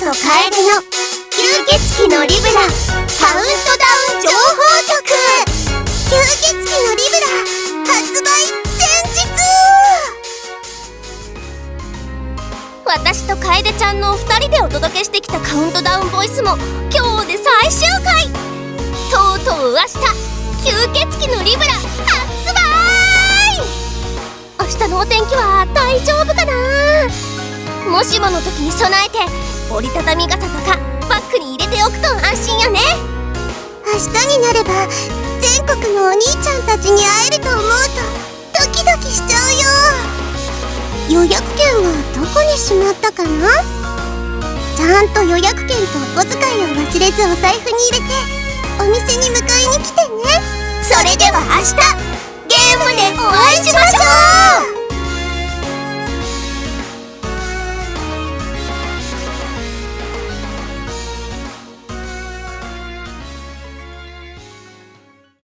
と楓の吸血鬼のリブラカウントダウン情報局。吸血鬼のリブラ発売前日。私と楓ちゃんの2人でお届けしてきたカウントダウンボイスも今日で最終回。とうとう明日吸血鬼のリブラ発売。明日のお天気は大丈夫かな。もしもの時に備えて折りたたみ傘とかバッグに入れておくと安心よね。明日になれば全国のお兄ちゃんたちに会えると思うとドキドキしちゃうよ。予約券はどこにしまったかな。ちゃんと予約券とお小遣いを忘れずお財布に入れてお店に迎えに来てね。それでは明日ゲームでお会いしましょう。